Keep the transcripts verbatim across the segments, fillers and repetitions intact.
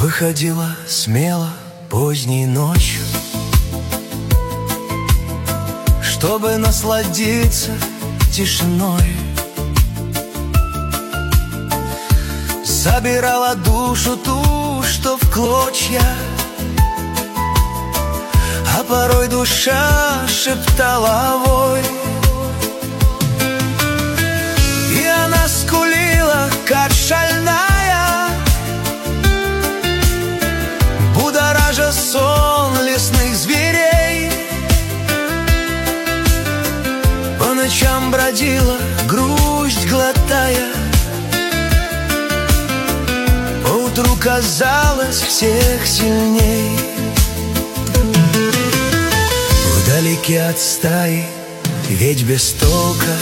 выходила смело поздней ночью, чтобы насладиться тишиной. Забирала душу ту, что в клочья, а порой душа шептала вой. И она скулила, как шальная, будоража сон лесных зверей. По ночам бродила, грусть глотая, поутру казалось всех сильней. Вдалеке от стаи, ведь без толка,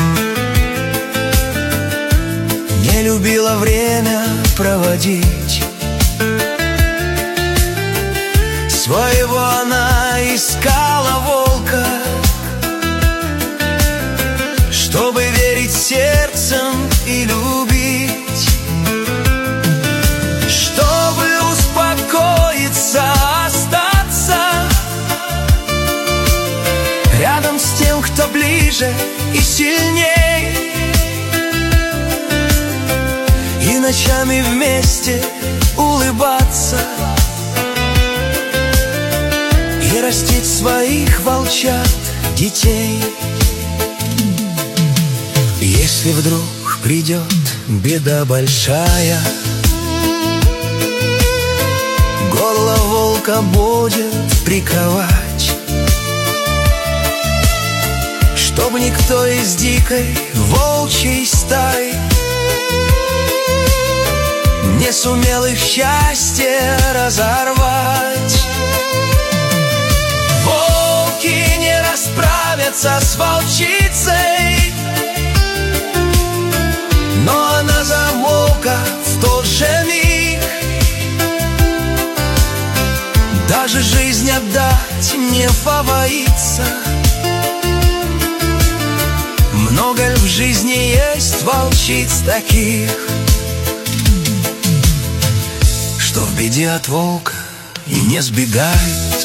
не любила время проводить. Своего она искала волка, чтобы верить сердцем и любить, чтобы успокоиться, остаться рядом с тем, кто ближе и сильней, и ночами вместе улыбаться и растить своих волчат детей. Если вдруг придет беда большая, горло волка будет приковать, чтоб никто из дикой волчьей стаи не сумел их счастье разорвать. Волки не расправятся с волчицей, но она замолка в тот же миг. Даже жизнь отдать не побоится. Много ли в жизни есть волчиц таких, что в беде от волка и не сбегают,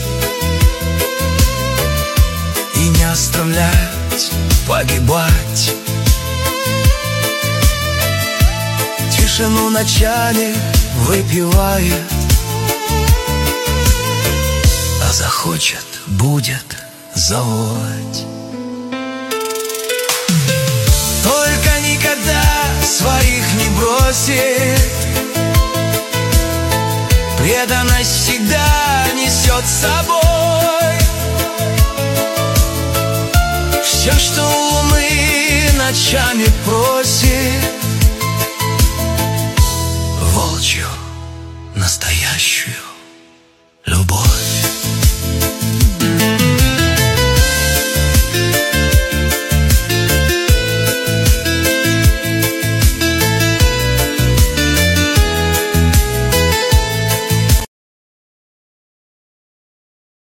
и не оставляют погибать. Тишину ночами выпивает, а захочет, будет завоевать. Только никогда своих не бросит, преданность всегда несет с собой. Все, что у луны ночами просит, волчью настоящую